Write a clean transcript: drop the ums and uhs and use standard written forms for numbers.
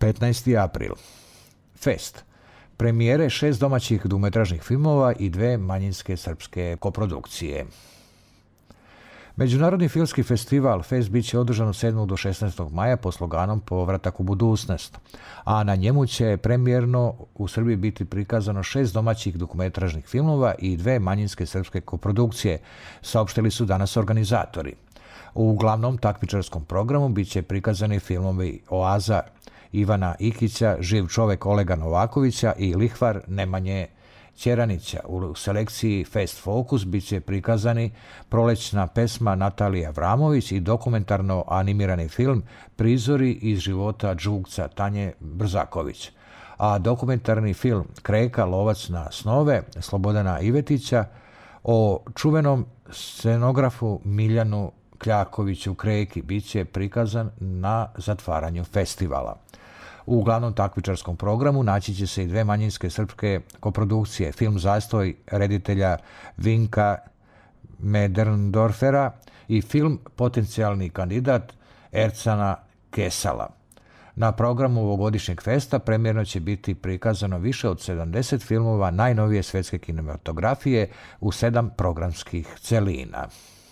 15. april. Fest. Premijere 6 domaćih dugometražnih filmova i 2 manjinske srpske koprodukcije. Međunarodni filmski festival Fest bit će održan od 7. do 16. maja pod sloganom Povratak u budućnost, a na njemu će premijerno u Srbiji biti prikazano 6 domaćih dokumentarnih filmova i 2 manjinske srpske koprodukcije, saopštili su danas organizatori. U glavnom takmičarskom programu bit će prikazani filmovi Oaza Ivana Ikića, Živ čovek Olega Novakovića i Lihvar Nemanje Ćeranića. U selekciji Fest Focus bit će prikazani Prolećna pesma Natalije Avramović i dokumentarno animirani film Prizori iz života Đugca Tanje Brzaković, a dokumentarni film Kreka, lovac na snove Slobodana Ivetića o čuvenom scenografu Miljanu Kljakoviću Kreki bit će prikazan na zatvaranju festivala. U glavnom takmičarskom programu naći će se i 2 manjinske srpske koprodukcije, film Zastoj reditelja Vinka Mederndorfera i film Potencijalni kandidat Ercana Kesala. Na programu ovogodišnjeg festa premijerno će biti prikazano više od 70 filmova najnovije svetske kinematografije u 7 programskih celina.